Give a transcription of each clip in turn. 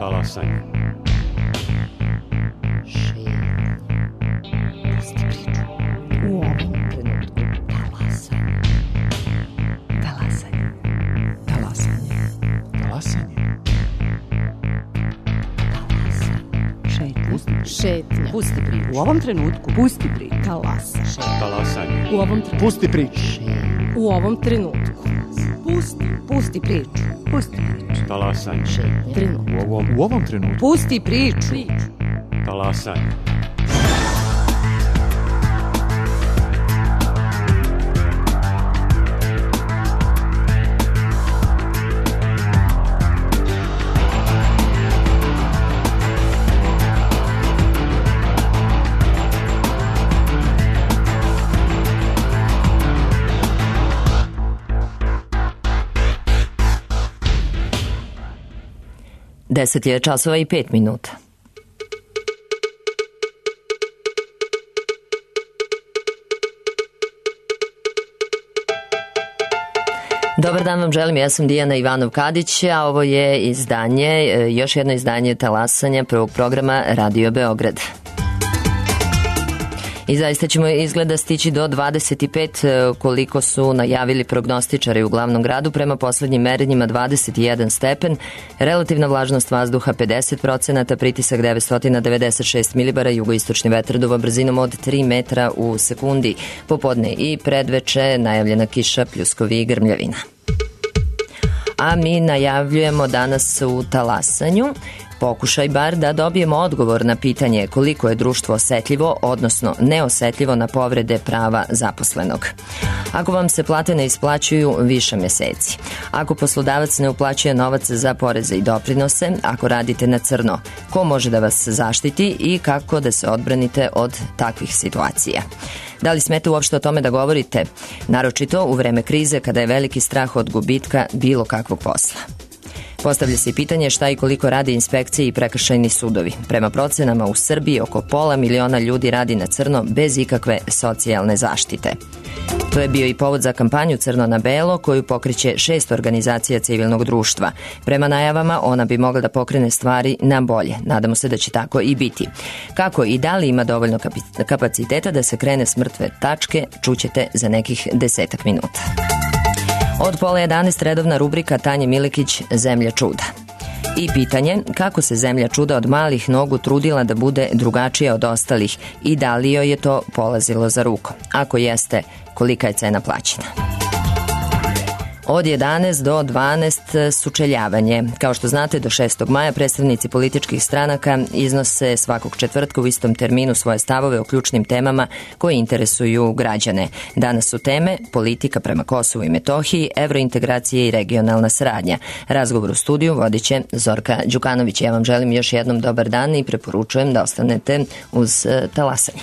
Talasanje. Pusti priču. U ovom trenutku talasanje. Talasanje. Talasanje. Talasanje. Šetnja. Pusti priču. U ovom trenutku. Pusti priču. Talasanje. Talasanje. U ovom trenutku. Pusti priču. U ovom trenutku. Pusti priču. Pusti priču. Talasanje. Trenutku. U ovom trenutku. Pusti priču. Talasanje. Deset je časova i 5 minuta. Dobar dan vam želim, ja sam Dijana Ivanov-Kadić, a ovo je izdanje, još jedno izdanje Talasanja prvog programa Radio Beograd. I zaista ćemo izgleda stići do 25 koliko su najavili prognostičari u glavnom gradu. Prema poslednjim merenjima 21 stepen, relativna vlažnost vazduha 50%, pritisak 996 milibara, jugoistočni vetar duva brzinom od 3 metra u sekundi. Popodne i predveče najavljena kiša, pljuskovi i grmljavina. A mi najavljujemo danas u Talasanju pokušaj bar da dobijemo odgovor na pitanje koliko je društvo osetljivo, odnosno neosetljivo na povrede prava zaposlenog. Ako vam se plate ne isplaćuju više meseci, ako poslodavac ne uplaćuje novac za poreze i doprinose, ako radite na crno, ko može da vas zaštiti i kako da se odbranite od takvih situacija? Da li smete uopšte o tome da govorite, naročito u vreme krize kada je veliki strah od gubitka bilo kakvog posla? Postavlja se i pitanje šta i koliko rade inspekcije i prekršajni sudovi. Prema procenama u Srbiji oko 500.000 ljudi radi na crno bez ikakve socijalne zaštite. To je bio i povod za kampanju Crno na belo koju pokreće 6 organizacija civilnog društva. Prema najavama ona bi mogla da pokrene stvari na bolje. Nadamo se da će tako i biti. Kako i da li ima dovoljno kapaciteta da se krene s mrtve tačke, čućete za nekih 10 minuta. Od 10:30 redovna rubrika Tanje Milekić Zemlja čuda. I pitanje kako se Zemlja čuda od malih nogu trudila da bude drugačija od ostalih i da li joj je to polazilo za rukom. Ako jeste, kolika je cena plaćena? Od 11 do 12 sučeljavanje. Kao što znate, do 6. maja predstavnici političkih stranaka iznose svakog četvrtka u istom terminu svoje stavove o ključnim temama koje interesuju građane. Danas su teme politika prema Kosovu i Metohiji, evrointegracije i regionalna saradnja. Razgovor u studiju vodit će Zorka Đukanović. Ja vam želim još jednom dobar dan i preporučujem da ostanete uz Talasanje.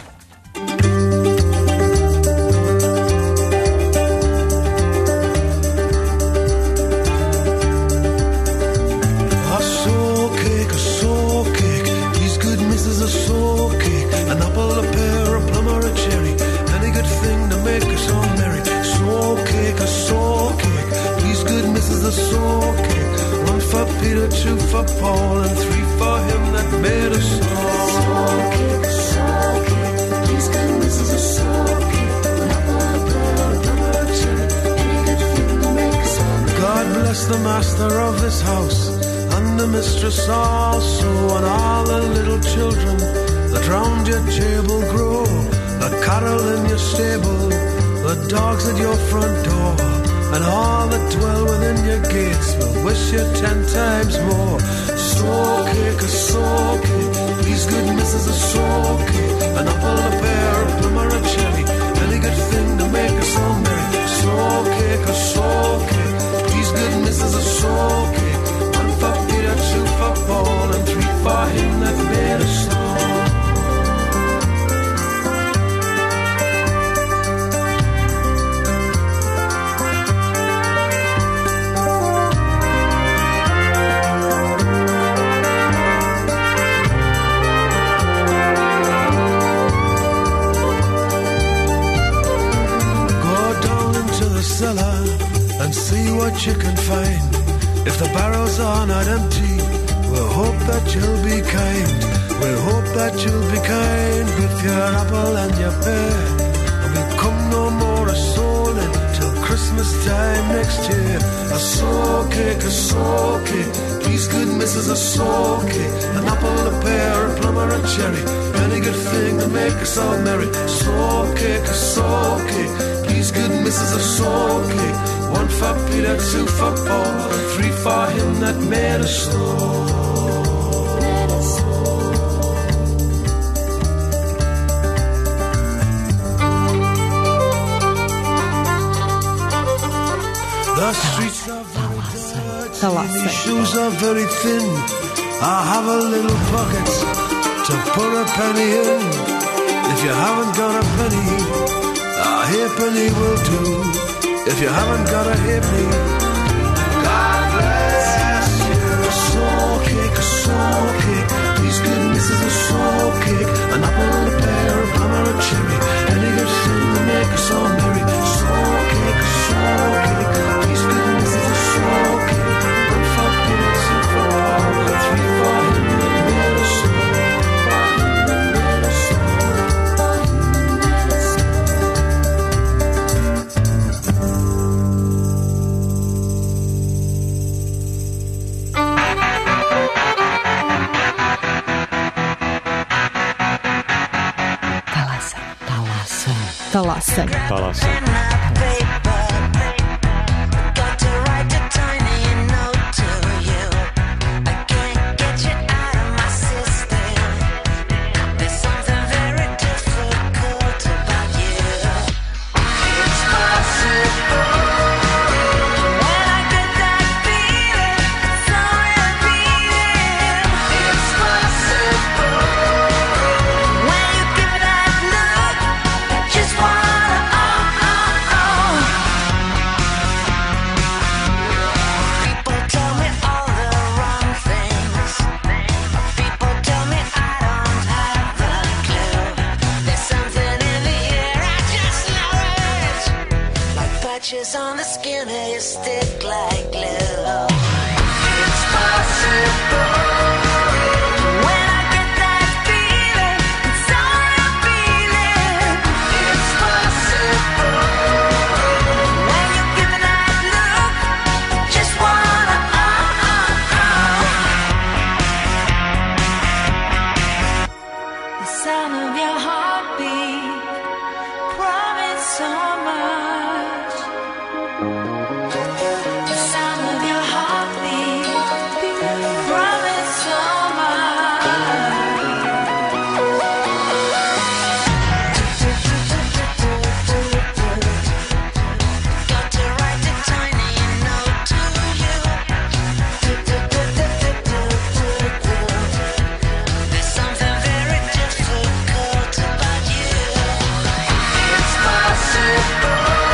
Two for Paul and 3 for him that made us all. Soul cake, please good Mrs. a soul cake. Any good thing to make us all. God bless the master of this house and the mistress also, and all the little children that round your table grow, the cattle in your stable, the dogs at your front door, and all that dwell within your gates will wish you 10 times more. Soul cake, please good Mrs. a soul cake. An apple, a pear, a plum or a cherry, any good thing to make us all merry. Soul cake, please good Mrs. a soul cake. 1 for Peter, 2 for Paul, and 3 for him that made us all. And see what you can find. If the barrels are not empty, We'll hope that you'll be kind. We'll hope that you'll be kind with your apple and your pear. And we'll come no more a soulin' till Christmas time next year. A soul cake, please good missus, a soul cake. An apple, a pear, a plum or a cherry, any good thing to make us all merry. Soul cake, please good missus, a soul cake. 1 for Peter, 2 for Paul, 3 for him that made us slow. The streets are very dirty, the shoes are very thin. I have a little pocket to put a penny in. If you haven't got a penny, a halfpenny will do. If you haven't got a halfpenny, God bless you. A soul cake, please good missus, a soul cake. An apple, a pear, a plum or a cherry, any good thing to make us all merry. Soul cake, please good missus, a soul cake. 1 for Peter, 2 for Paul, 3 for him that made us slow. Talasaj. On the skin of your stick like glue. It's possible. When I get that feeling, it's all I'm feeling. It's possible. When you give me that look, just wanna The sound of your heartbeat promise so much. The sound of your heartbeat promise so much. Got to write a tiny note to you. There's something very difficult about you. It's possible.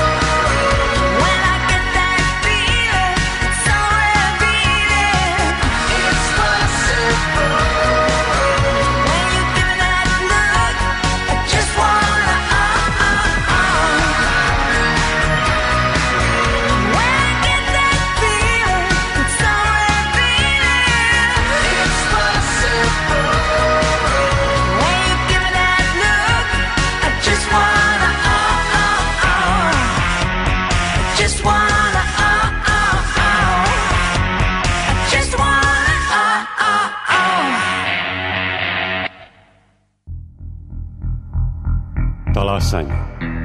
Talasanje.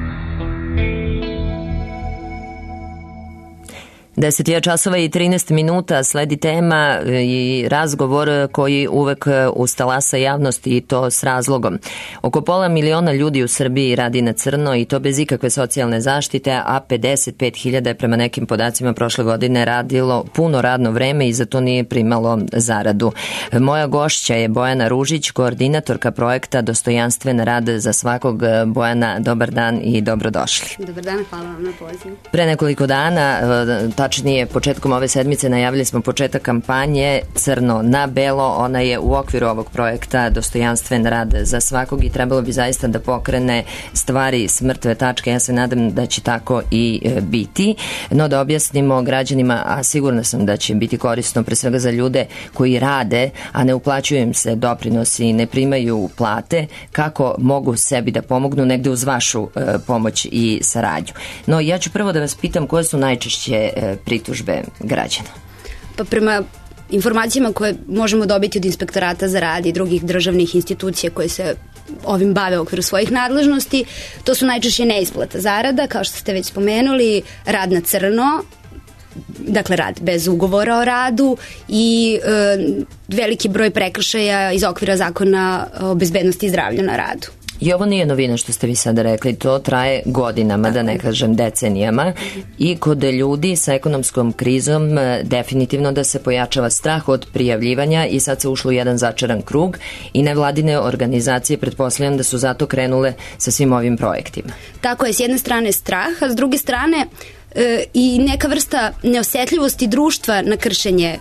10 časova i 13 minuta, sledi tema i razgovor koji uvek ustalasa javnost i to s razlogom. Oko 500.000 ljudi u Srbiji radi na crno i to bez ikakve socijalne zaštite, a 55.000 je prema nekim podacima prošle godine radilo puno radno vreme i za to nije primalo zaradu. Moja gošća je Bojana Ružić, koordinatorka projekta Dostojanstven rad za svakog. Bojana, dobar dan i dobrodošli. Dobar dan, hvala vam na pozivu. Pre nekoliko dana, tačnije tačnije početkom ove sedmice najavili smo početak kampanje Crno na belo. Ona je u okviru ovog projekta Dostojanstven rad za svakog i trebalo bi zaista da pokrene stvari s mrtve tačke. Ja se nadam da će tako i biti. No da objasnimo građanima, a sigurna sam da će biti korisno pre svega za ljude koji rade, a ne uplaćuju im se doprinosi i ne primaju plate, kako mogu sebi da pomognu negde uz vašu pomoć i saradnju. No ja ću prvo da vas pitam koje su najčešće pritužbe građana. Pa prema informacijama koje možemo dobiti od Inspektorata za rad i drugih državnih institucija koje se ovim bave u okviru svojih nadležnosti, to su najčešće neisplata zarada, kao što ste već spomenuli, rad na crno, dakle rad bez ugovora o radu i veliki broj prekršaja iz okvira Zakona o bezbednosti i zdravlju na radu. I ovo nije novina što ste vi sada rekli, to traje godinama, da ne kažem decenijama, i kod ljudi sa ekonomskom krizom definitivno da se pojačava strah od prijavljivanja i sad se ušlo u jedan začaran krug i nevladine organizacije pretpostavljam da su zato krenule sa svim ovim projektima. Tako je, s jedne strane strah, a s druge strane i neka vrsta neosetljivosti društva na kršenje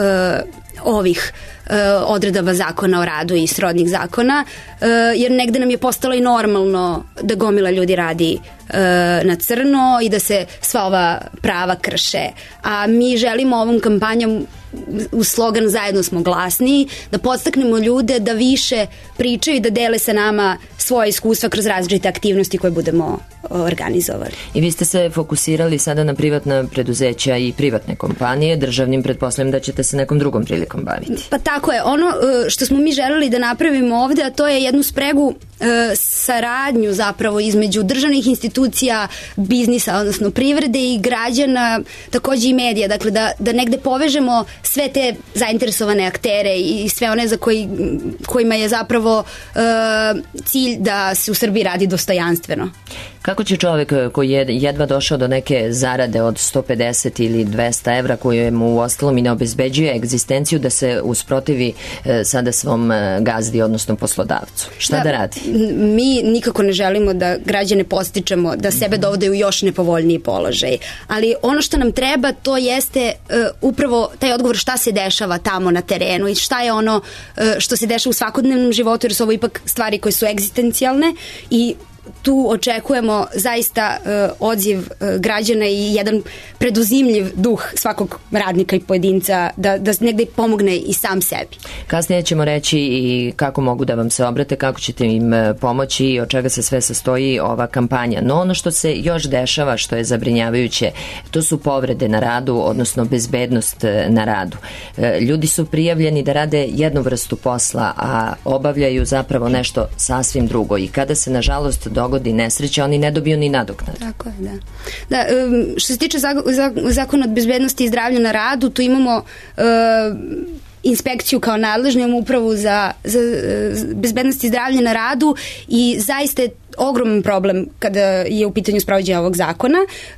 ovih odredaba Zakona o radu i srodnih zakona, jer negde nam je postalo i normalno da gomila ljudi radi na crno i da se sva ova prava krše. A mi želimo ovom kampanjom u slogan Zajedno smo glasniji, da podstaknemo ljude da više pričaju i da dele sa nama svoje iskustva kroz različite aktivnosti koje budemo organizovali. I vi ste se fokusirali sada na privatna preduzeća i privatne kompanije, državnim pretpostavljam da ćete se nekom drugom prilikom baviti. Pa tako je, ono što smo mi želeli da napravimo ovde, a to je jednu spregu, saradnju zapravo između državnih institucija, biznisa, odnosno privrede i građana, takođe i medija, dakle da negde povežemo sve te zainteresovane aktere i sve one za kojima je zapravo cilj da se u Srbiji radi dostojanstveno. Kako će čovek koji je jedva došao do neke zarade od 150 ili 200 evra koje mu u ostalom i ne obezbeđuje egzistenciju da se usprotivi sada svom gazdi, odnosno poslodavcu? Šta da radi? Mi nikako ne želimo da građane podstičemo da sebe dovode u još nepovoljniji položaj, ali ono što nam treba to jeste upravo taj odgovor šta se dešava tamo na terenu i šta je ono što se dešava u svakodnevnom životu, jer su ovo ipak stvari koje su egzistencijalne i tu očekujemo zaista odziv građana i jedan preduzimljiv duh svakog radnika i pojedinca da negde pomogne i sam sebi. Kasnije ćemo reći i kako mogu da vam se obrate, kako ćete im pomoći i od čega se sve sastoji ova kampanja. No ono što se još dešava, što je zabrinjavajuće, to su povrede na radu, odnosno bezbednost na radu. Ljudi su prijavljeni da rade jednu vrstu posla, a obavljaju zapravo nešto sasvim drugo i kada se nažalost dogodi nesreća, oni ne dobiju ni nadoknadu. Tako je, da. Što se tiče zakona o bezbednosti i zdravlju na radu, tu imamo inspekciju kao nadležnu, imamo upravu za bezbednost i zdravlje na radu i zaista je ogroman problem kada je u pitanju sprovođenja ovog zakona.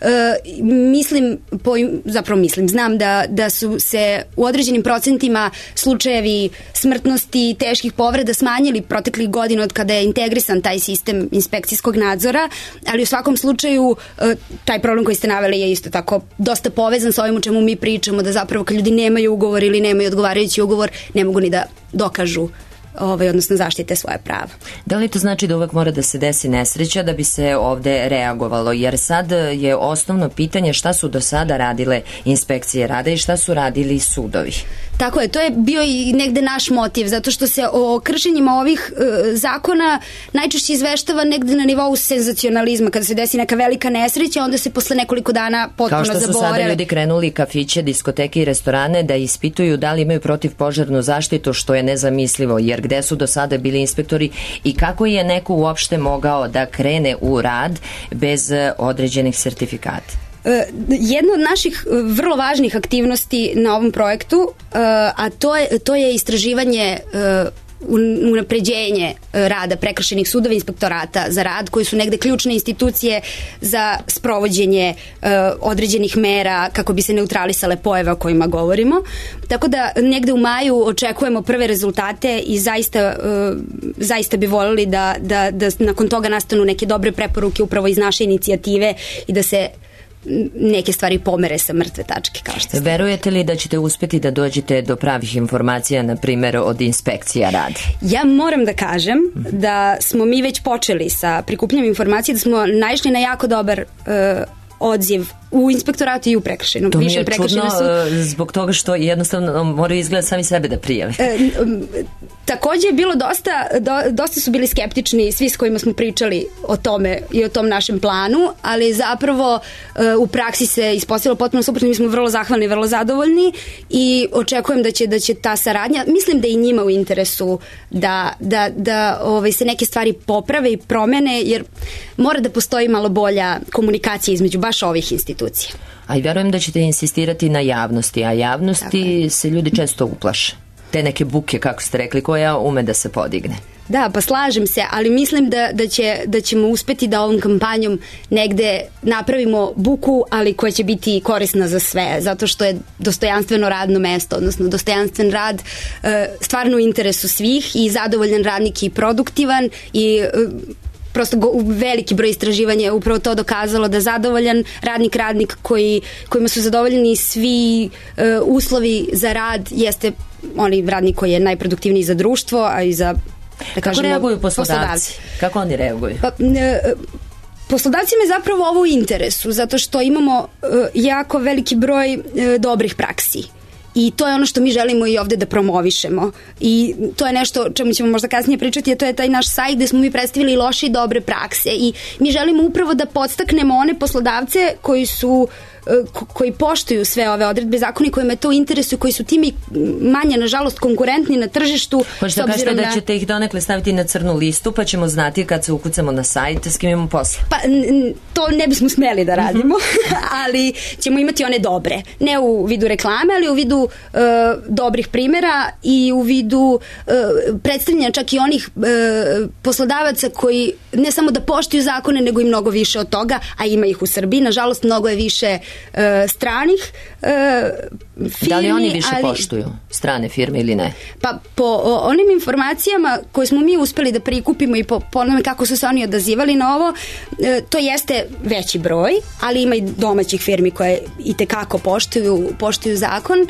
Znam da su se u određenim procentima slučajevi smrtnosti i teških povreda smanjili proteklih godina od kada je integrisan taj sistem inspekcijskog nadzora, ali u svakom slučaju taj problem koji ste naveli je isto tako dosta povezan sa ovim o čemu mi pričamo, da zapravo kad ljudi nemaju ugovor ili nemaju odgovarajući ugovor, ne mogu ni da dokažu odnosno zaštite svoje prava. Da li to znači da uvek mora da se desi nesreća da bi se ovde reagovalo? Jer sad je osnovno pitanje šta su do sada radile inspekcije rada i šta su radili sudovi. Tako je, to je bio i negde naš motiv, zato što se o kršenjima ovih zakona najčešće izveštava negde na nivou senzacionalizma. Kada se desi neka velika nesreća, onda se posle nekoliko dana potpuno zaborave. Kao što su sada ljudi krenuli kafiće, diskoteke i restorane da ispituju da li imaju protivpožarnu zaštitu, što je nezamislivo, jer gde su do sada bili inspektori i kako je neko uopšte mogao da krene u rad bez određenih sertifikata? Jedna od naših vrlo važnih aktivnosti na ovom projektu, a to je istraživanje unapređenje rada prekršajnih sudova i inspektorata za rad, koji su negde ključne institucije za sprovođenje određenih mera kako bi se neutralisale pojave o kojima govorimo. Tako da negde u maju očekujemo prve rezultate i zaista bi voljeli da nakon toga nastanu neke dobre preporuke upravo iz naše inicijative i da se neke stvari pomere sa mrtve tačke, kao što ste. Verujete li da ćete uspeti da dođete do pravih informacija, na primjer od inspekcija rada? Ja moram da kažem da smo mi već počeli sa prikupljanjem informacija, da smo naišli na jako dobar odziv u inspektoratu i u prekršajnom. To mi je čudno zbog toga što jednostavno moraju izgledati sami sebe da prijave. Takođe je bilo dosta su bili skeptični svi s kojima smo pričali o tome i o tom našem planu, ali zapravo u praksi se ispostavilo potpuno suprotno. Mi smo vrlo zahvalni, vrlo zadovoljni i očekujem da će ta saradnja, mislim da i njima u interesu da se neke stvari poprave i promene, jer mora da postoji malo bolja komunikacija između baš ovih institucija. A i verujem da ćete insistirati na javnosti, a javnosti se ljudi često uplaše. Te neke buke, kako ste rekli, koja ume da se podigne. Da, pa slažem se, ali mislim da ćemo uspeti da ovom kampanjom negde napravimo buku, ali koja će biti korisna za sve, zato što je dostojanstveno radno mesto, odnosno dostojanstven rad stvarno u interesu svih i zadovoljan radnik i produktivan i prosto veliki broj istraživanja je upravo to dokazalo da zadovoljan radnik kojima su zadovoljeni svi uslovi za rad jeste onaj radnik koji je najproduktivniji za društvo, a i za Kako reaguju poslodavci? Kako oni reaguju? Poslodavcima je zapravo ovo u interesu, zato što imamo jako veliki broj dobrih praksi. I to je ono što mi želimo i ovde da promovišemo. I to je nešto o čemu ćemo možda kasnije pričati, a to je taj naš sajt gde smo mi predstavili loše i dobre prakse. I mi želimo upravo da podstaknemo one poslodavce koji poštuju sve ove odredbe zakona i kojima je to u interesu, koji su time manje, nažalost, konkurentni na tržištu. Hoćete da kažete da ćete ih donekle staviti na crnu listu, pa ćemo znati kad se ukucamo na sajt s kim imamo posla? Pa to ne bismo smeli da radimo, ali ćemo imati one dobre. Ne u vidu reklame, ali u vidu dobrih primjera i u vidu predstavljanja čak i onih poslodavaca koji ne samo da poštuju zakone, nego i mnogo više od toga, a ima ih u Srbiji. Nažalost, mnogo je više stranih firmi. Da li oni više poštuju strane firme ili ne? Pa po onim informacijama koje smo mi uspeli da prikupimo i po onome kako su se oni odazivali na ovo, to jeste veći broj, ali ima i domaćih firmi koje itekako poštuju zakon,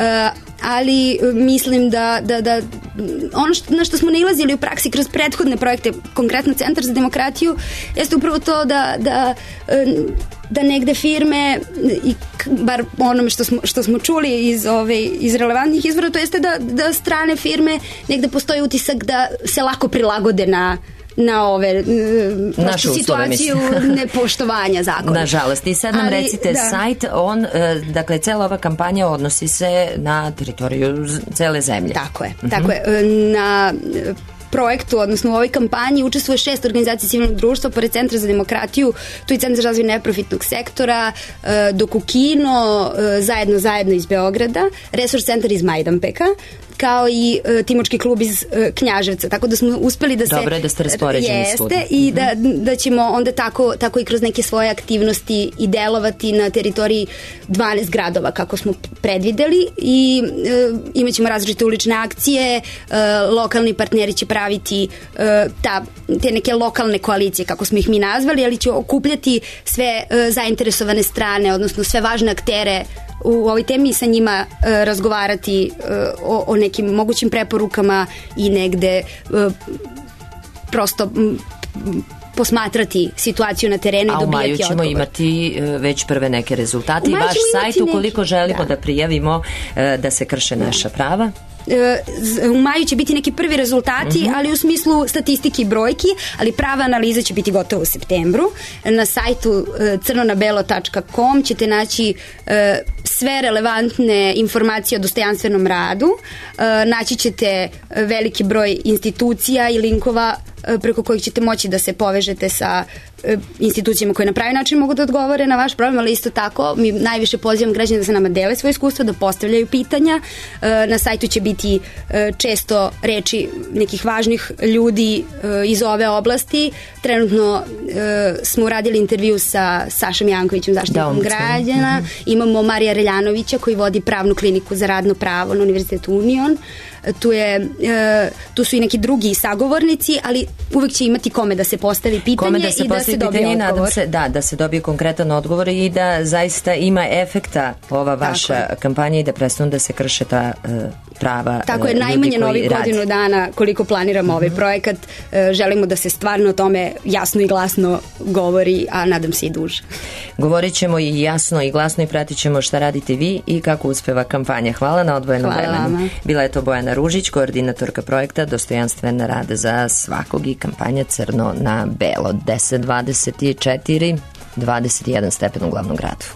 ali mislim da ono na što smo nailazili u praksi kroz prethodne projekte, konkretno Centar za demokratiju, jeste upravo to da negde firme, i bar onome što smo čuli iz relevantnih izvora, to jeste da strane firme negde postoji utisak da se lako prilagode na ove situaciju nepoštovanja zakona. Nažalost. I sad nam recite sajt, dakle, cela ova kampanja odnosi se na teritoriju cele zemlje. Tako je. Na projektu, odnosno u ovoj kampanji učestvuje 6 organizacija civilnog društva, pored Centra za demokratiju, tu i Centar za razvoj neprofitnog sektora, Dokukino, zajedno iz Beograda, Resurs centar iz Majdanpeka, kao i Timočki klub iz Knjaževca, tako da smo uspeli da se... Dobro je da ste raspoređeni svuda. I da ćemo onda tako i kroz neke svoje aktivnosti i delovati na teritoriji 12 gradova, kako smo predvideli, i imaćemo različite ulične akcije, lokalni partneri će praviti te neke lokalne koalicije, kako smo ih mi nazvali, ali će okupljati sve zainteresovane strane, odnosno sve važne aktere u ovoj temi i sa njima razgovarati o nekim mogućim preporukama i negde prosto posmatrati situaciju na terenu i dobijati odgovor. A u maju ćemo imati već prve neke rezultate i vaš sajt ukoliko želimo da prijavimo da se krše naša prava? U maju će biti neki prvi rezultati, ali u smislu statistike i brojki, ali prava analiza će biti gotova u septembru. Na sajtu crnonabelo.com ćete naći sve relevantne informacije o dostojanstvenom radu. Naći ćete veliki broj institucija i linkova preko kojih ćete moći da se povežete sa institucijama koje na pravi način mogu da odgovore na vaš problem, ali isto tako mi najviše pozivamo građane da se nama dele svoje iskustva, da postavljaju pitanja. Na sajtu će biti često reči nekih važnih ljudi iz ove oblasti. Trenutno smo uradili intervju sa Sašom Jankovićem, zaštitnikom građana. Imamo Marija Reljanovića koji vodi pravnu kliniku za radno pravo na Univerzitetu Union. Tu su i neki drugi sagovornici, ali uvek će imati kome da se postavi pitanje i da se dobije odgovor. Nadam se, da se dobije konkretan odgovor i da zaista ima efekta ova vaša kampanja i da prestanu da se krše ta prava. Tako je, najmanje novih godinu dana koliko planiramo ovaj projekat. Želimo da se stvarno o tome jasno i glasno govori, a nadam se i duže. Govorit ćemo i jasno i glasno i pratit ćemo šta radite vi i kako uspeva kampanja. Hvala na odvojenom vremenu. Bila je to Bojana Ružić, koordinatorka projekta Dostojanstven rad za svakog i kampanja Crno na belo. 10:24, 21 stepen u glavnom gradu.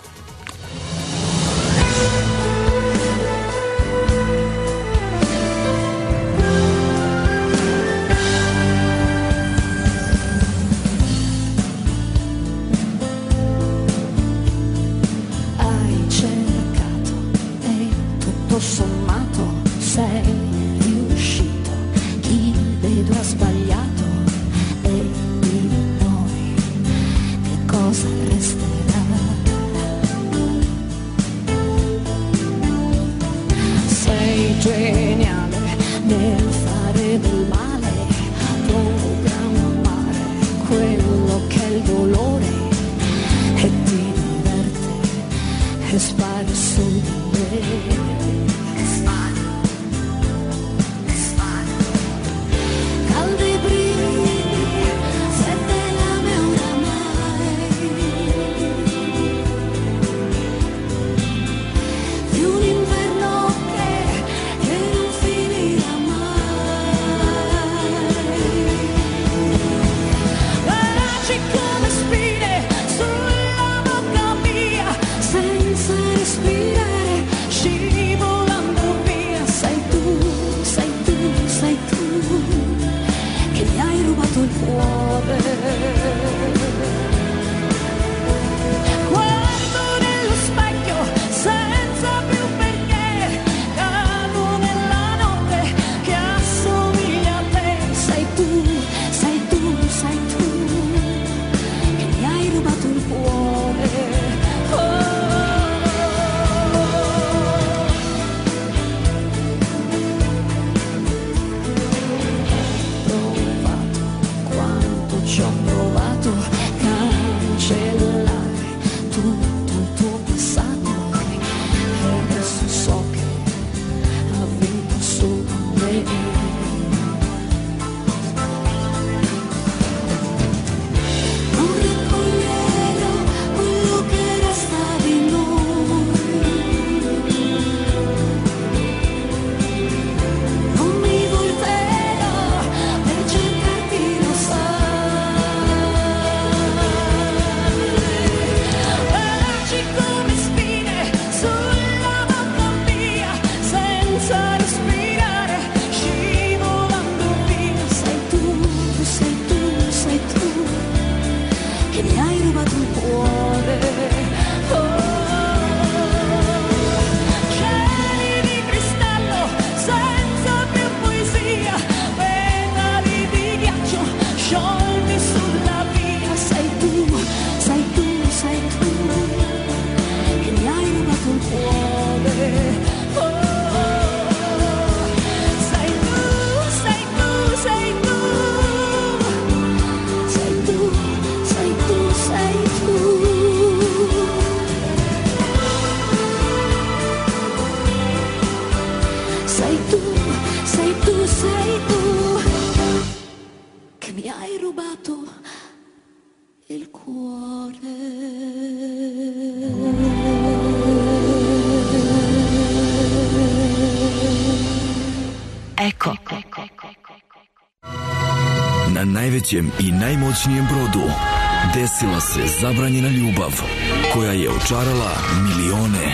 Na najvećem i najmoćnijem brodu desila se zabranjena ljubav koja je očarala milione.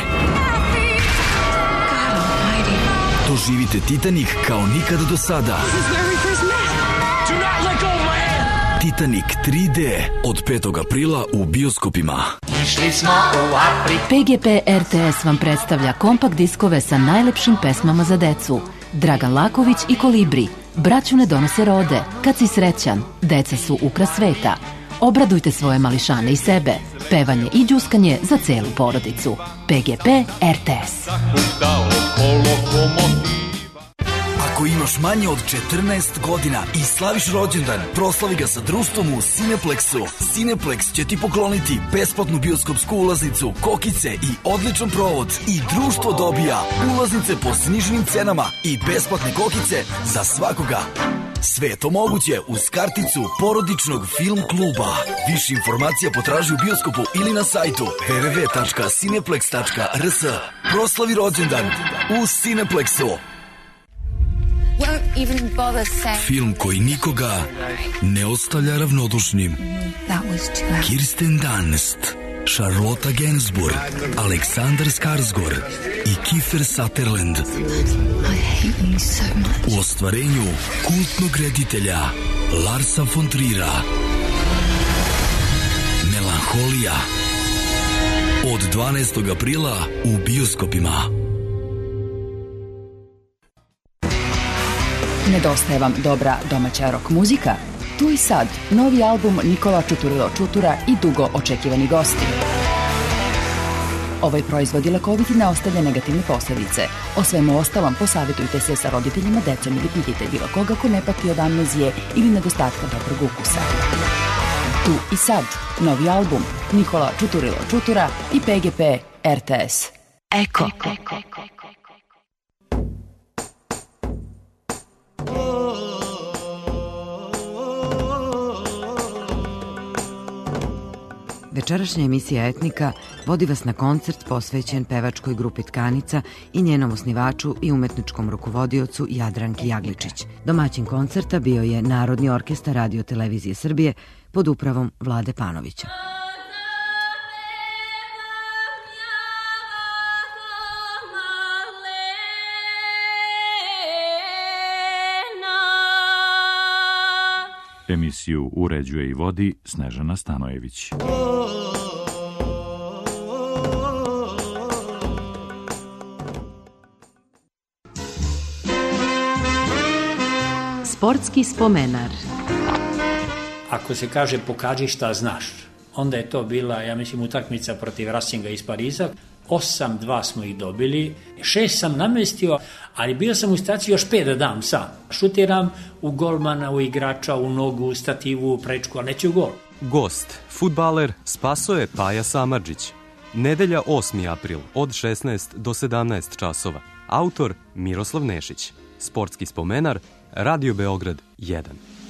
Doživite Titanic kao nikad do sada. Titanic 3D od 5. aprila u bioskopima. PGP RTS vam predstavlja kompakt diskove sa najlepšim pesmama za decu. Dragan Laković i Kolibri. Braću ne donose rode. Kad si srećan, deca su ukras sveta. Obradujte svoje mališane i sebe. Pevanje i đuskanje za celu porodicu. PGP RTS. Ako imaš manje od 14 godina i slaviš rođendan, proslavi ga sa društvom u Cineplexu. Cineplex će ti pokloniti besplatnu bioskopsku ulaznicu, kokice i odličan provod. I društvo dobija ulaznice po sniženim cenama i besplatne kokice za svakoga. Sve je to moguće uz karticu porodičnog film kluba. Više informacija potraži u bioskopu ili na sajtu www.cineplex.rs. Proslavi rođendan u Cineplexu. Film koji nikoga ne ostavlja ravnodušnim. Kirsten Dunst, Charlotte Gainsbourg, Aleksandar Skarsgård i Kiefer Sutherland u ostvarenju kultnog reditelja Larsa von Trier'a. Melanholija od 12. aprila u bioskopima. Nedostaje vam dobra domaća rock muzika? Tu i sad, novi album Nikola Čuturilo Čutura i dugo očekivani gosti. Ovaj proizvod je lekovit i ne ostavlja negativne posledice. O svemu ostalom posavjetujte se sa roditeljima, decom ili pitajte bilo koga ko ne pati od amnezije ili nedostatka dobrog ukusa. Tu i sad, novi album Nikola Čuturilo Čutura i PGP RTS. Eko. Večerašnja emisija Etnika vodi vas na koncert posvećen pevačkoj grupi Tkanica i njenom osnivaču i umetničkom rukovodiocu Jadranki Jagličić. Domaćin koncerta bio je Narodni orkestar Radio Televizije Srbije pod upravom Vlade Panovića. Emisiju uređuje i vodi Snežana Stanojević. Sportski spomenar. Ako se kaže pokaži šta znaš, onda je to bila, ja mislim, utakmica protiv Racinga iz Pariza. 8-2 smo ih dobili, 6 sam namestio, ali bio sam u staciji još 5 da dam sam. Šutiram u golmana, u igrača, u nogu, u stativu, u prečku, a neće u gol. Gost, fudbaler Spasoje Paja Samardžić. Nedelja 8. april od 16 do 17 časova. Autor Miroslav Nešić. Sportski spomenar Radio Beograd 1.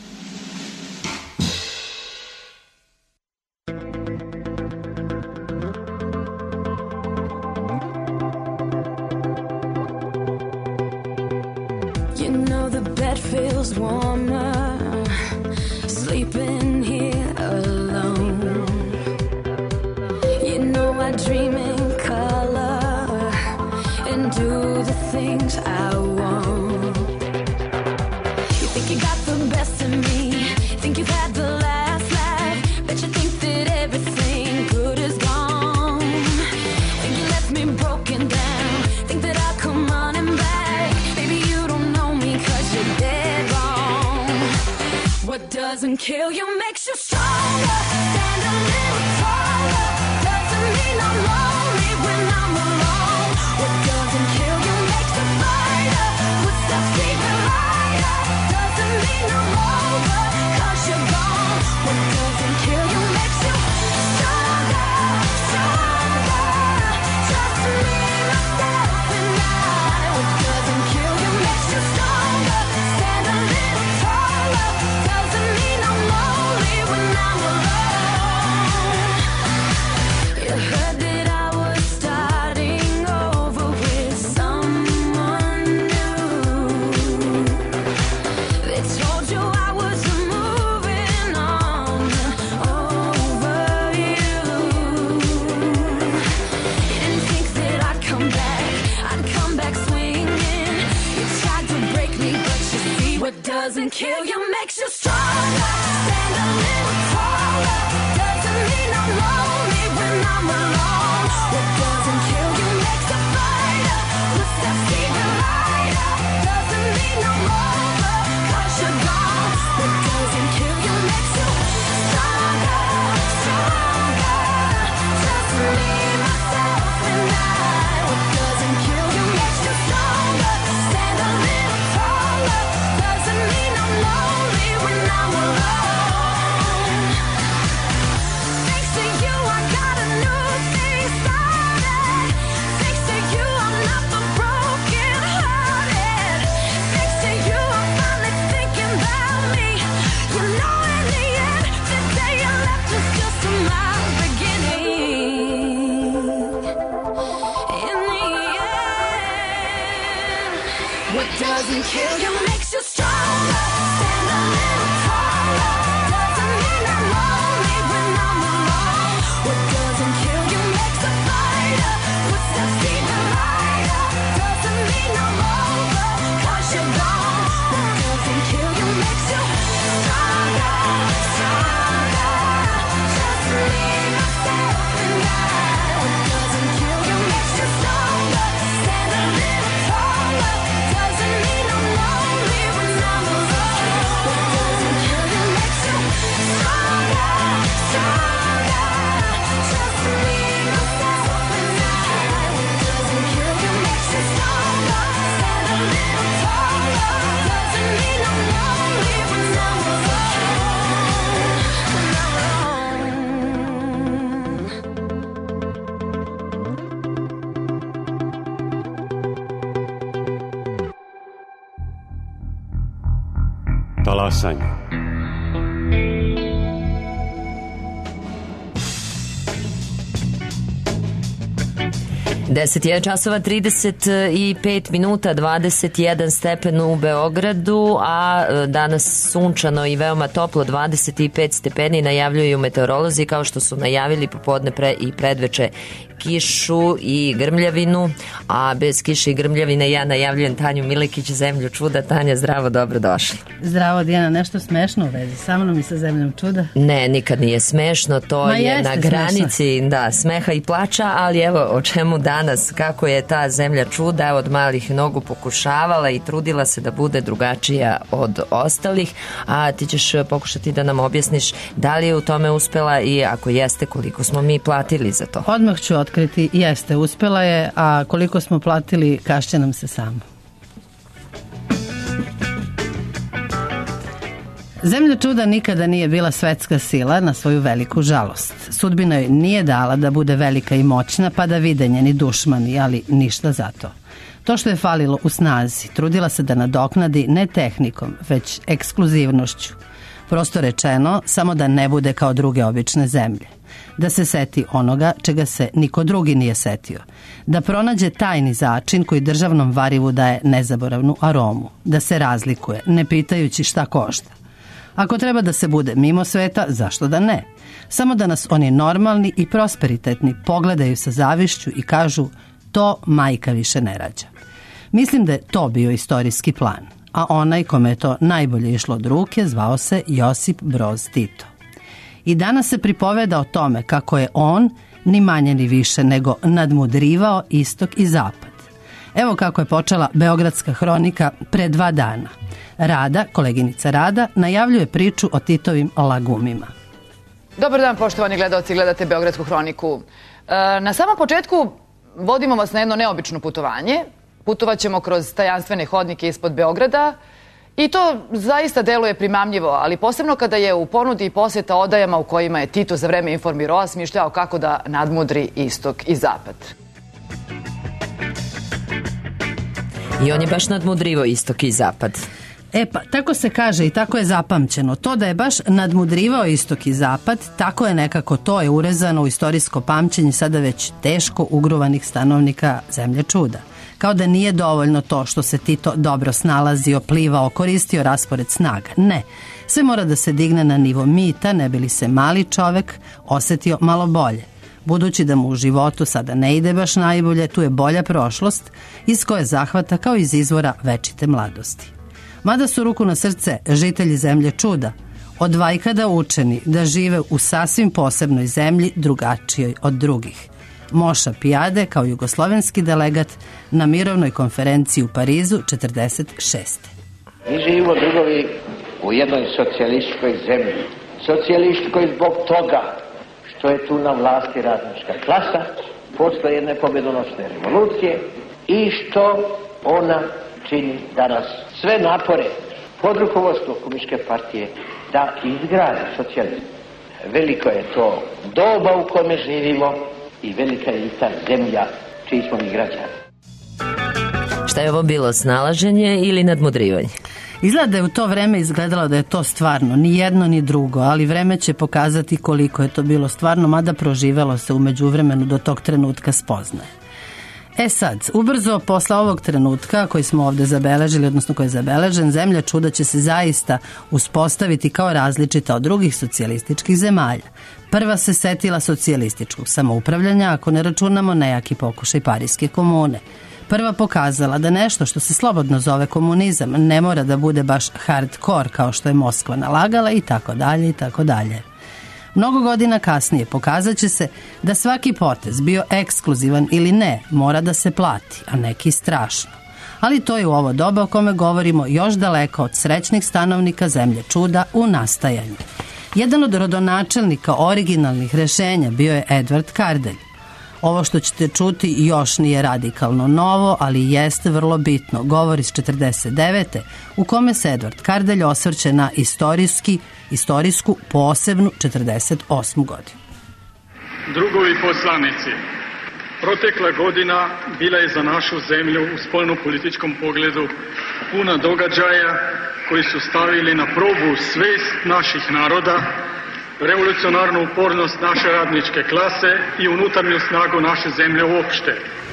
Warmer, sleeping here alone. You know I dream in color and do the things I want. You think you got the best of me, think you've had the last laugh, bet you think that everything good is gone. Think you left me broken down, think that I'll come running back. Baby, you don't know me 'cause you're dead wrong. What doesn't kill you makes you stronger. Stand a little taller. Doesn't mean I'm lonely when I'm alone. What doesn't kill you makes you fighter. Footsteps even lighter. Doesn't mean I'm over 'cause you're gone. What doesn't kill you makes you stronger, stronger. Trust me, myself, and I. What doesn't kill you makes you stronger. Stand a little taller. Doesn't mean I'm lonely when I'm alone. You heard that I was starting over with someone new. They told you I was moving on over you. You didn't think that I'd come back swinging. You tried to break me, but you see what doesn't kill you makes you stronger. Stand a little taller. Doesn't mean I'm lonely when I'm alone. What doesn't kill you makes a fighter. Footsteps even lighter. Doesn't mean I'm over 'cause you're gone. What doesn't kill you makes you stronger, stronger. Just me, myself, and I. What doesn't kill you makes you stronger. Stand a little taller. What doesn't kill you makes you stronger. Stand a little taller. Doesn't mean I'm lonely when I'm alone. What doesn't kill you makes a fighter. Footsteps even lighter. Doesn't mean I'm over, 'cause you're gone. What doesn't kill you makes you stronger, stronger. Just me, myself, and I. What doesn't kill you makes you stronger. Stand a little taller. Doesn't mean I'm lonely when I'm alone. What doesn't kill you makes you stronger, stronger. Just me, myself, and I. What doesn't kill you makes you stronger. Stand a little taller. Doesn't mean I'm lonely when I'm Talasanje. Deset je časova 35 minuta, 21 stepen u Beogradu, a danas sunčano i veoma toplo, 25 stepeni najavljuju meteorolozi, kao što su najavili popodne i predveče kišu i grmljavinu, a bez kiše i grmljavine ja najavljujem Tanju Milekić, Zemlju čuda. Tanja, zdravo, dobro došli. Zdravo, Dijana, nešto smešno u vezi sa mnom i sa Zemljom čuda? Ne, nikad nije smešno, to je na granici smeha i plača, ali evo o čemu danas, kako je ta Zemlja čuda od malih nogu pokušavala i trudila se da bude drugačija od ostalih, a ti ćeš pokušati da nam objasniš da li je u tome uspela i ako jeste, koliko smo mi platili za to. Odmah ću otkriti, jeste, uspela je, a koliko smo platili, kašće nam se samo. Zemlja čuda nikada nije bila svetska sila, na svoju veliku žalost. Sudbina joj nije dala da bude velika i moćna, pa da vide njeni dušmani, ali ništa za to. To što je falilo u snazi, trudila se da nadoknadi ne tehnikom, već ekskluzivnošću. Prosto rečeno, samo da ne bude kao druge obične zemlje. Da se seti onoga čega se niko drugi nije setio. Da pronađe tajni začin koji državnom varivu daje nezaboravnu aromu. Da se razlikuje, ne pitajući šta košta. Ako treba da se bude mimo sveta, zašto da ne? Samo da nas oni normalni i prosperitetni pogledaju sa zavišću i kažu to majka više ne rađa. Mislim da je to bio istorijski plan, a onaj kome je to najbolje išlo od ruke zvao se Josip Broz Tito. I danas se pripoveda o tome kako je on, ni manje ni više, nego nadmudrivao istok i zapad. Evo kako je počela Beogradska hronika pre 2 dana. Rada, koleginica Rada, najavljuje priču o Titovim lagumima. Dobar dan, poštovani gledaoci, gledate Beogradsku hroniku. Na samom početku vodimo vas na jedno neobično putovanje. Putovaćemo kroz tajanstvene hodnike ispod Beograda i to zaista deluje primamljivo, ali posebno kada je u ponudi posjeta odajama u kojima je Tito za vreme Informiroa smišljao kako da nadmudri istok i zapad. I on je baš nadmudrivo istok i zapad. E pa, tako se kaže i tako je zapamćeno. To da je baš nadmudrivao istok i zapad, tako je nekako to je urezano u istorijsko pamćenje sada već teško ugruvanih stanovnika Zemlje čuda. Kao da nije dovoljno to što se Tito dobro snalazio, plivao, koristio raspored snaga. Ne, sve mora da se digne na nivo mita, ne bi li se mali čovek osetio malo bolje. Budući da mu u životu sada ne ide baš najbolje, tu je bolja prošlost iz koje zahvata kao iz izvora večite mladosti. Mada su ruku na srce žitelji Zemlje čuda od vajkada učeni da žive u sasvim posebnoj zemlji, drugačijoj od drugih. Moša Pijade kao jugoslovenski delegat na mirovnoj konferenciji u Parizu 46. Mi živimo, drugovi, u jednoj socijalističkoj zemlji. Socijalističkoj zbog toga što je tu na vlasti radnička klasa posle jedne pobjedonosne revolucije i što ona čini danas sve napore pod rukovodstvom Komunističke partije da izgradi socijalizam. Veliko je to doba u kome živimo i velika je i ta zemlja čiji smo mi građani. Šta je ovo bilo, snalaženje ili nadmudrivanje? Izgleda da je u to vreme izgledalo da je to stvarno, ni jedno ni drugo, ali vreme će pokazati koliko je to bilo stvarno, mada proživelo se u međuvremenu do tog trenutka spoznaje. Sad, ubrzo posle ovog trenutka koji smo ovde zabeležili, odnosno koji je zabeležen, zemlja čuda će se zaista uspostaviti kao različita od drugih socijalističkih zemalja. Prva se setila socijalističkog samoupravljanja, ako ne računamo nejaki pokušaj Pariske komune. Prva pokazala da nešto što se slobodno zove komunizam ne mora da bude baš hardcore kao što je Moskva nalagala i tako dalje i tako dalje. Mnogo godina kasnije pokazat će se da svaki potez, bio ekskluzivan ili ne, mora da se plati, a neki strašno. Ali to je u ovo doba o kome govorimo još daleko od srećnih stanovnika zemlje čuda u nastajanju. Jedan od rodonačelnika originalnih rešenja bio je Edvard Kardelj. Ovo što ćete čuti još nije radikalno novo, ali jeste vrlo bitno. Govor iz 49. u kome se Edvard Kardelj osvrće na istorijsku posebnu 48. godinu. Drugovi poslanici, protekla godina bila je za našu zemlju u spoljno-političkom pogledu puna događaja koji su stavili na probu svest naših naroda, revolucionarnu upornost naše radničke klase i unutarnju snagu naše zemlje uopšte.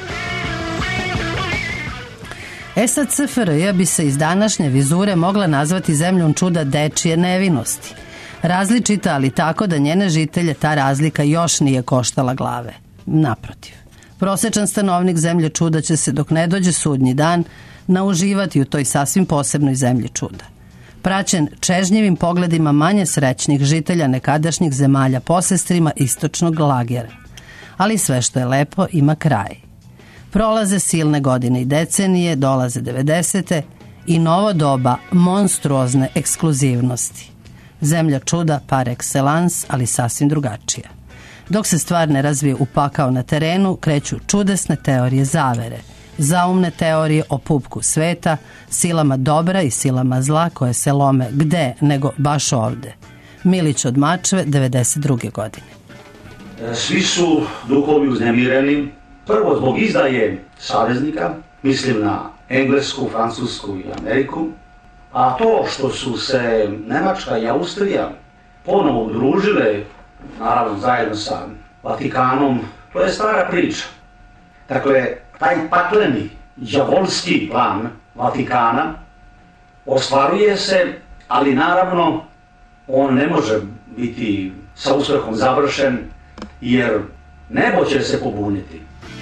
Sad SFRJ bi se iz današnje vizure mogla nazvati zemljom čuda dečije nevinosti. Različita, ali tako da njene žitelje ta razlika još nije koštala glave. Naprotiv. Prosečan stanovnik zemlje čuda će se, dok ne dođe sudnji dan, nauživati u toj sasvim posebnoj zemlji čuda. Praćen čežnjivim pogledima manje srećnih žitelja nekadašnjih zemalja posestrima istočnog lagera. Ali sve što je lepo ima kraj. Prolaze silne godine i decenije, dolaze 90. i novo doba monstruozne ekskluzivnosti. Zemlja čuda par excellence, ali sasvim drugačija. Dok se stvar ne razvije u pakao na terenu, kreću čudesne teorije zavere, zaumne teorije o pupku sveta, silama dobra i silama zla koje se lome gde nego baš ovde. Milić od Mačve, 92. godine. Svi su duhovi uznemireni, prvo zbog izdaje saveznika, mislim na Englesku, Francusku i Ameriku, a to što su se Nemačka i Austrija ponovo udružile, naravno zajedno sa Vatikanom, to je stara priča. Dakle, taj pakleni, đavolski plan Vatikana ostvaruje se, ali naravno on ne može biti sa uspehom završen, jer nebo će se pobuniti.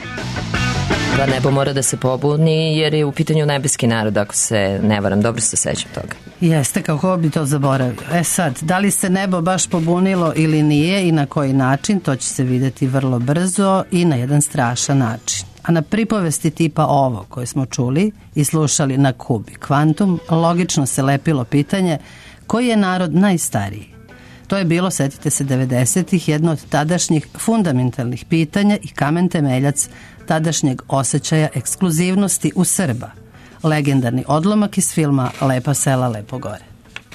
Da, nebo mora da se pobuni jer je u pitanju nebeski narod, ako se ne varam. Dobro se sećam toga. Jeste, kako bi to zaboravio. Sad, da li se nebo baš pobunilo ili nije i na koji način, to će se videti vrlo brzo i na jedan strašan način. A na pripovesti tipa ovo koje smo čuli i slušali na Kubi Kvantum, logično se lepilo pitanje koji je narod najstariji. To je bilo, setite se, 90-ih, jedno od tadašnjih fundamentalnih pitanja i kamen temeljac tadašnjeg osjećaja ekskluzivnosti u Srba. Legendarni odlomak iz filma Lepa sela, lepo gore.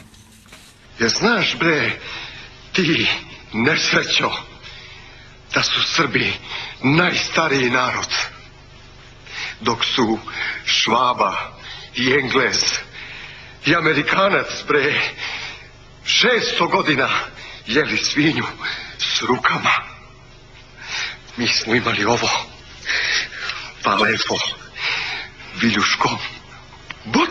Jer znaš, bre, ti nesrećo, da su Srbi najstariji narod, dok su Švaba i Englez i Amerikanac, bre, 600 godina jeli svinju s rukama. Mi smo imali ovo, pa lepo, viljuško, buc.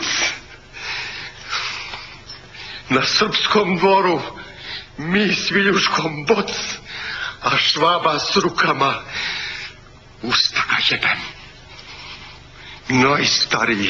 Na srpskom dvoru mi s viljuškom boc, a Švaba s rukama usta ga jebem. Najstariji.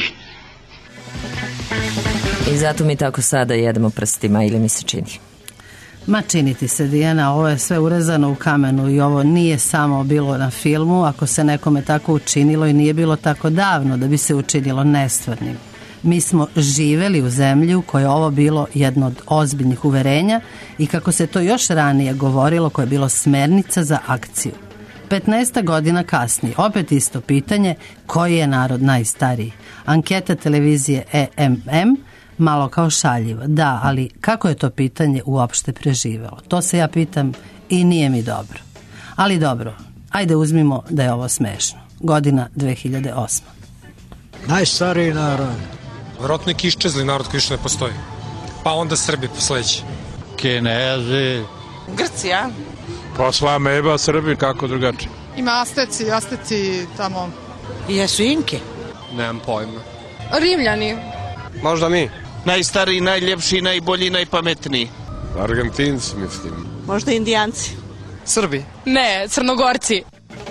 I zato mi tako sada jedemo prstima, ili mi se čini? Ma čini ti se, Dijana, ovo je sve urezano u kamenu i ovo nije samo bilo na filmu, ako se nekome tako učinilo i nije bilo tako davno da bi se učinilo nestvarnim. Mi smo živeli u zemlji u kojoj je ovo bilo jedno od ozbiljnih uverenja i kako se to još ranije govorilo, koje je bilo smernica za akciju. 15 godina kasnije, opet isto pitanje, koji je narod najstariji? Anketa televizije EMM, malo kao šaljivo. Da, ali kako je to pitanje uopšte preživelo? To se ja pitam i nije mi dobro. Ali dobro, ajde uzmimo da je ovo smešno. Godina 2008. Najstariji narod. Vjerojatno neki iščezli narod koji više ne postoji. Pa onda Srbi posleći. Kinezi. Grcija. Pa sva meba Srbi, kako drugačije. Ima Asteci tamo Jesu Inke? Nemam pojma. Rimljani. Možda mi. Najstariji, najljepši, najbolji, najpametniji. Argentinci, mislim. Možda Indijanci. Srbi. Ne, Crnogorci.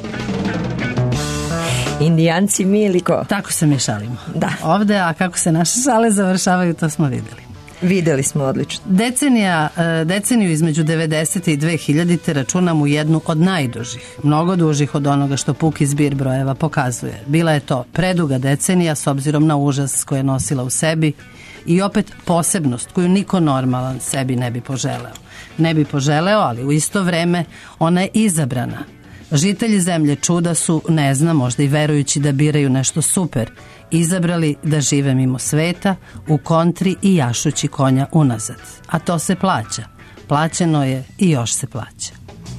Indijanci miliko. Tako se mi šalimo. Da. Ovde, a kako se naše šale završavaju, to smo videli. Videli smo odlično. Deceniju između 90. i 2000. računam u jednu od najdužih, mnogo dužih od onoga što puki zbir brojeva pokazuje. Bila je to preduga decenija s obzirom na užas koje je nosila u sebi i opet posebnost koju niko normalan sebi ne bi poželeo. Ne bi poželeo, ali u isto vreme ona je izabrana. Žitelji zemlje čuda su, ne znam, možda i verujući da biraju nešto super, izabrali da žive mimo sveta, u kontri i jašući konja unazad. A to se plaća. Plaćeno je i još se plaća.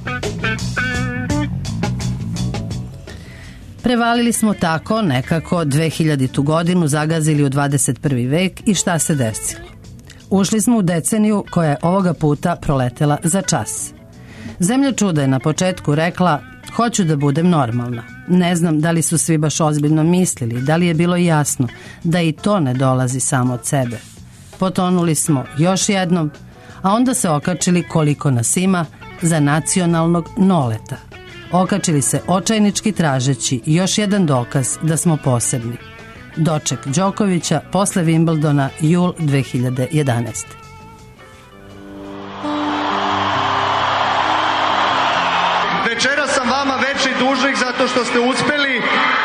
Prevalili smo tako nekako 2000. godinu, zagazili u 21. vek i šta se desilo? Ušli smo u deceniju koja je ovoga puta proletela za čas. Zemlja čuda je na početku rekla: hoću da budem normalna. Ne znam da li su svi baš ozbiljno mislili, da li je bilo jasno da i to ne dolazi samo od sebe. Potonuli smo još jednom, a onda se okačili koliko nas ima za nacionalnog noleta. Okačili se očajnički tražeći još jedan dokaz da smo posebni. Doček Đokovića posle Wimbledona, jul 2011. Večera sam vama veći dužnik zato što ste uspeli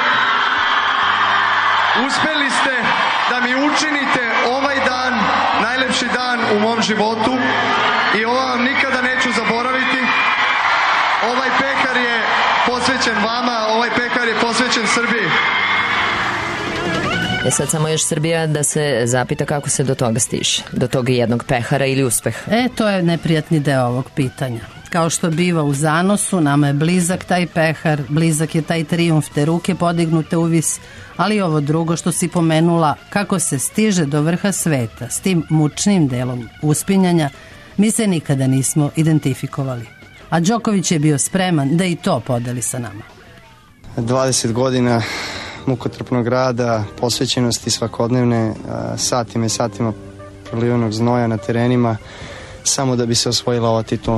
ste da mi učinite ovaj dan najlepši dan u mom životu i ovo vam nikada neću zaboraviti. Ovaj pekar je posvećen vama, ovaj pekar je posvećen Srbiji. Sad samo još Srbija da se zapita kako se do toga stiže, do toga jednog pehara ili uspeha. To je neprijatni deo ovog pitanja. Kao što biva u zanosu, nama je blizak taj pehar, blizak je taj trijumf, te ruke podignute uvis, ali ovo drugo što si pomenula, kako se stiže do vrha sveta, s tim mučnim delom uspinjanja, mi se nikada nismo identifikovali. A Đoković je bio spreman da i to podeli sa nama. 20 godina mukotrpnog rada, posvećenosti svakodnevne, satima i satima prolivenog znoja na terenima, samo da bi se osvojila ova titula.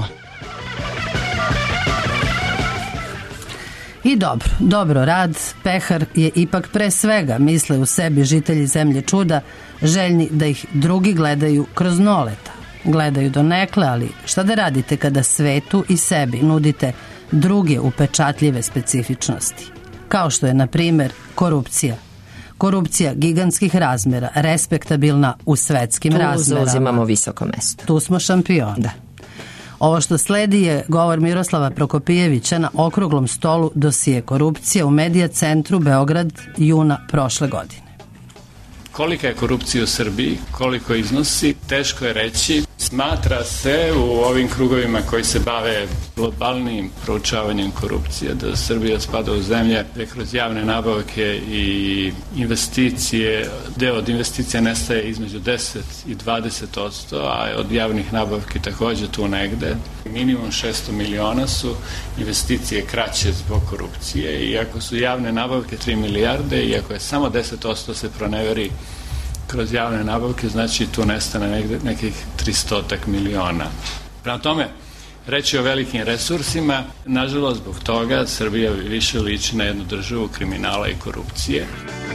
I dobro rad, pehar je ipak pre svega, misle u sebi žitelji zemlje čuda, željni da ih drugi gledaju kroz noleta. Gledaju donekle, ali šta da radite kada svetu i sebi nudite druge upečatljive specifičnosti? Kao što je, na primer, korupcija. Korupcija gigantskih razmera, respektabilna u svetskim razmerama. Tu zauzimamo visoko mesto. Tu smo šampioni. Da. Ovo što sledi je govor Miroslava Prokopijevića na okruglom stolu dosije korupcija u Medija centru Beograd, juna prošle godine. Kolika je korupcija u Srbiji, koliko iznosi, teško je reći. Smatra se u ovim krugovima koji se bave globalnim proučavanjem korupcije da Srbija spada u zemlje gde kroz javne nabavke i investicije, deo od investicija nestaje između 10 i 20%, a od javnih nabavki takođe tu negde. Minimum 600 miliona su investicije kraće zbog korupcije, i ako su javne nabavke 3 milijarde i ako je samo 10% se proneveri kroz javne nabavke, znači tu nestane nekih 300 miliona. Prema tome, reći o velikim resursima, nažalost zbog toga Srbija više liči na jednu državu kriminala i korupcije.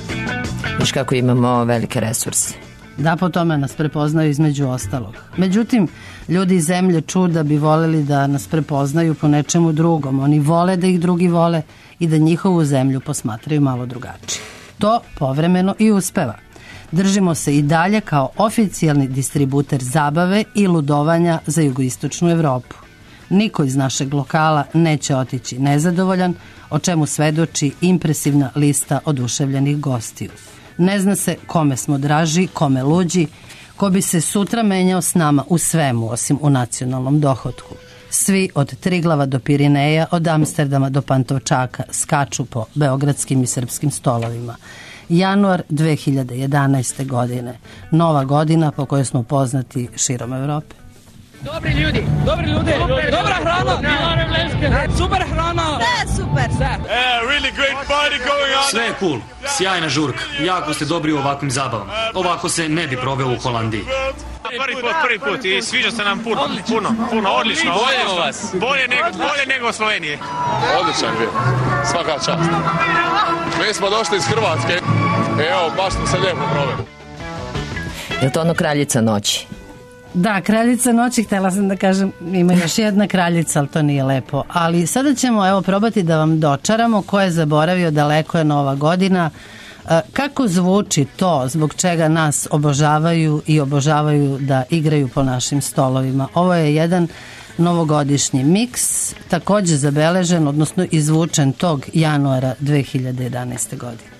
Viš kako imamo velike resurse. Da, po tome nas prepoznaju između ostalog. Međutim, ljudi iz zemlje čuda bi voljeli da nas prepoznaju po nečemu drugom. Oni vole da ih drugi vole i da njihovu zemlju posmatraju malo drugačije. To povremeno i uspeva. Držimo se i dalje kao oficijalni distributer zabave i ludovanja za jugoistočnu Evropu. Niko iz našeg lokala neće otići nezadovoljan, o čemu svedoči impresivna lista oduševljenih gostiju. Ne zna se kome smo draži, kome luđi, ko bi se sutra menjao s nama u svemu osim u nacionalnom dohotku. Svi od Triglava do Pirineja, od Amsterdama do Pantovčaka skaču po beogradskim i srpskim stolovima. Januar 2011. godine, nova godina po kojoj smo poznati širom Evrope. Dobri ljudi, dobra hrana, super hrana, super. Really great party going on. Sve je cool, sjajna žurka, jako ste dobri u ovakvim zabavama. Ovako se ne bi proveo u Holandiji. Prvi put i sviđa se nam puno, odlično. Volimo vas. Bolje nego u Sloveniji. Odličan bio, svaka čast. Mi smo došli iz Hrvatske, evo baš smo se lijepo proveli. Je li to ono Kraljica noći? Da, Kraljica noći, htjela sam da kažem, ima još jedna kraljica, ali to nije lepo. Ali sada ćemo probati da vam dočaramo ko je zaboravio, daleko je Nova godina. Kako zvuči to zbog čega nas obožavaju i obožavaju da igraju po našim stolovima? Ovo je jedan novogodišnji miks, također zabeležen, odnosno izvučen tog januara 2011. godine.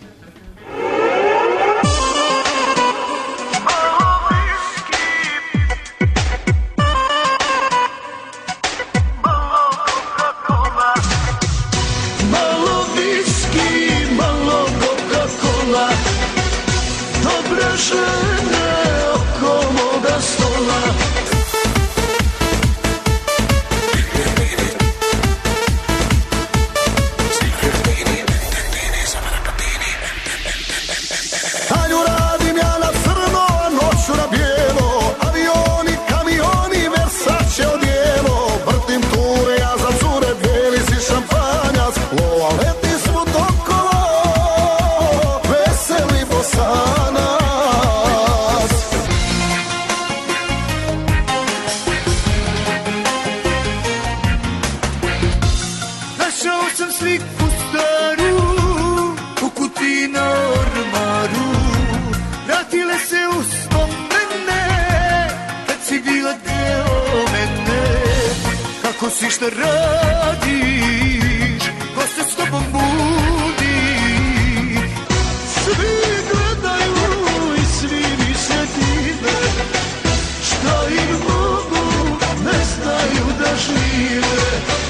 Šta radiš, ko se s tobom budi? Svi gledaju i svi mi se dive, šta im mogu, ne znaju da žive.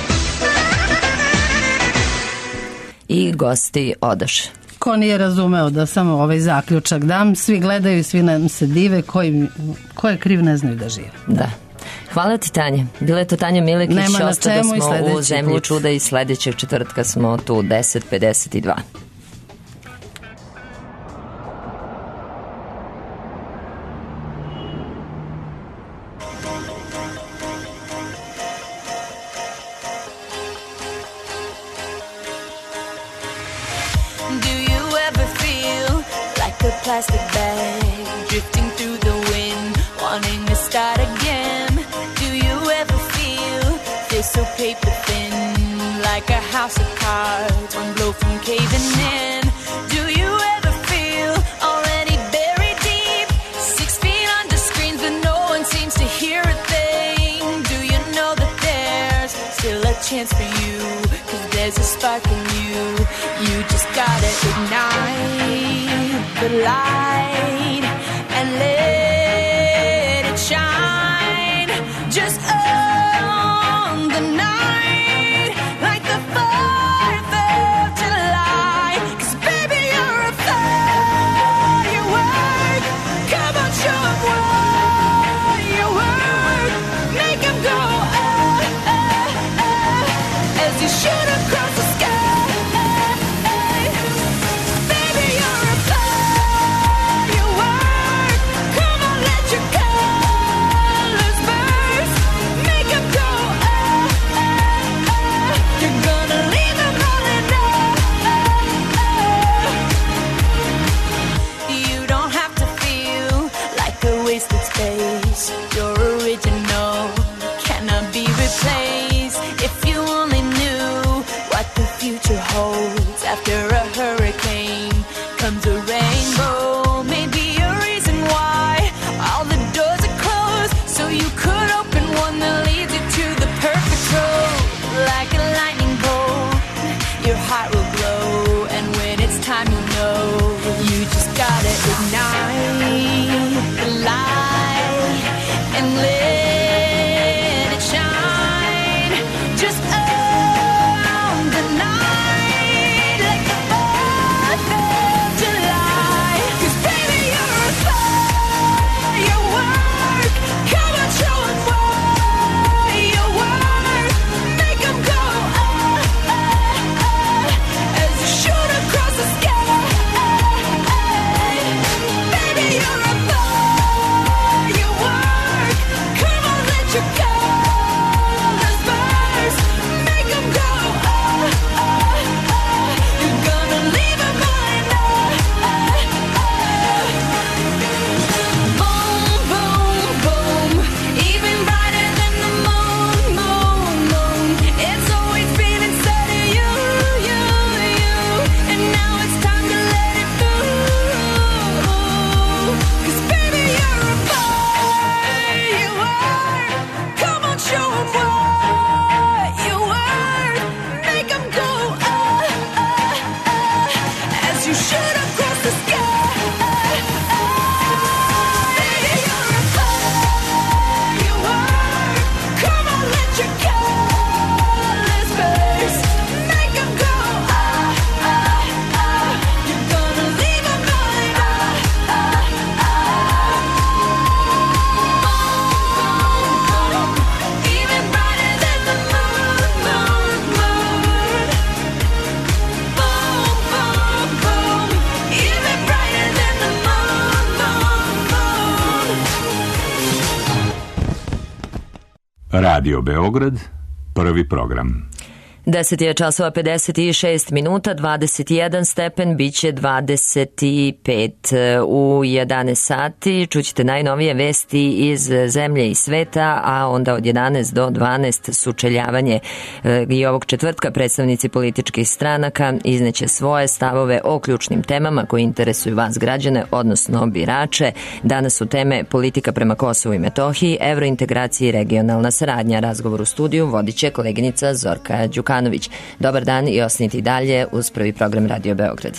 I gosti odaše. Ko nije razumeo da samo ovaj zaključak dam, svi gledaju i svi nam se dive, ko je kriv ne znaju da žive. Da. Hvala ti, Tanja. Bila je to Tanja Milekić. Ostali smo u Zemlji čuda i sljedećeg četvrtka smo tu 10:52. Do you ever feel like a plastic bag drifting through the wind, wanting to start again? So paper thin, like a house of cards, one blow from caving in. Do you ever feel already buried deep, 6 feet under screens, but no one seems to hear a thing? Do you know that there's still a chance for you, 'cause there's a spark in you. You just gotta ignite the light and let it shine. Just Radio Beograd, prvi program. 10 je časova 56 minuta, 21 stepen, bit će 25 u 11 sati. Čućete najnovije vesti iz zemlje i sveta, a onda od 11 do 12 sučeljavanje. I ovog četvrtka predstavnici političkih stranaka izneće svoje stavove o ključnim temama koji interesuju vas građane, odnosno birače. Danas su teme politika prema Kosovu i Metohiji, evrointegracije i regionalna saradnja. Razgovor u studiju vodit će koleginica Zorka Đukanović. Dobar dan i ostanite dalje uz prvi program Radio Beograd.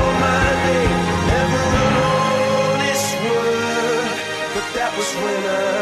was when I